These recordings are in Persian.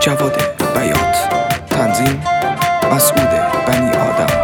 جواد بیات، تنظیم مسعود بنی آدم.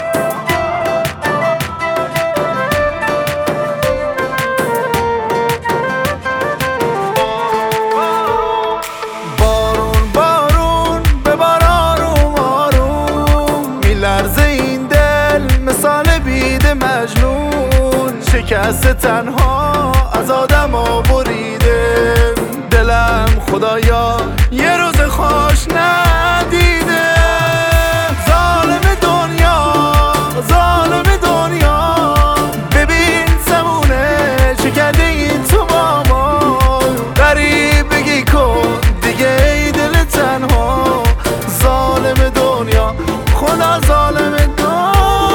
بارون بارون ببار آروم آروم، میلرزه این دل مثال بید مجنون. شکست تنها از آدما بریده دلم، خدایا یه روز خوش ندیده. ظالم دنیا ظالم دنیا، ببین زمونه چه کرده این تو با ما. غریبگی کن دیگه ای دل تنها. ظالم دنیا خدا ظالم دنیا.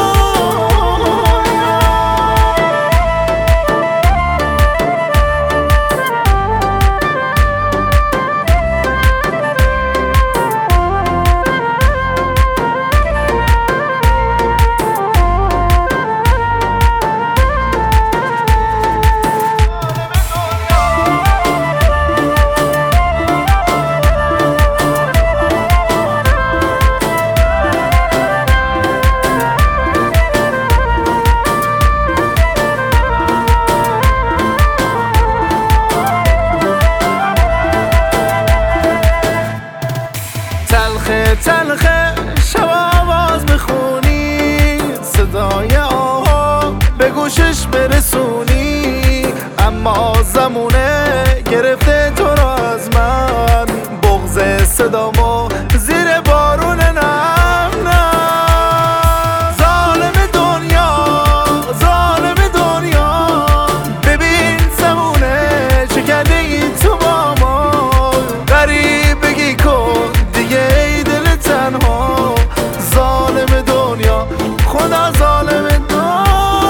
تلخه تلخه شب آواز بخونی، صدای آها به گوشش برسونی. اما زمونه گرفته تو رو از من، بغض صدامو زیر بارون نم نم. ظالم دنیا ظالم دنیا، ببین زمونه چه کرده این تو با ما. غریبگی کن ای دل تنها. ظالم دنیا خدا ظالم دنیا.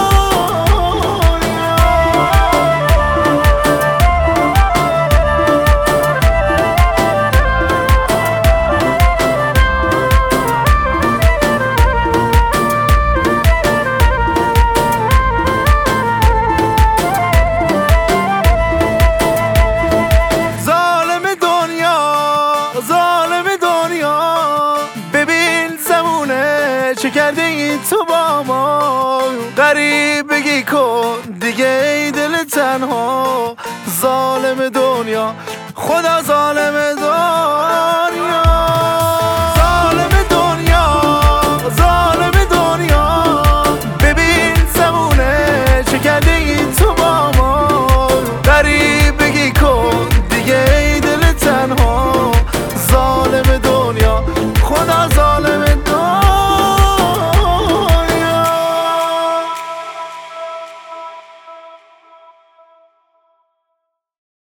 ظالم دنیا ظالم دنیا، ببین زمونه چه کرده این تو با ما. غریبگی کن دیگه ای دل تنها. ظالم دنیا خدا ظالم دنیا.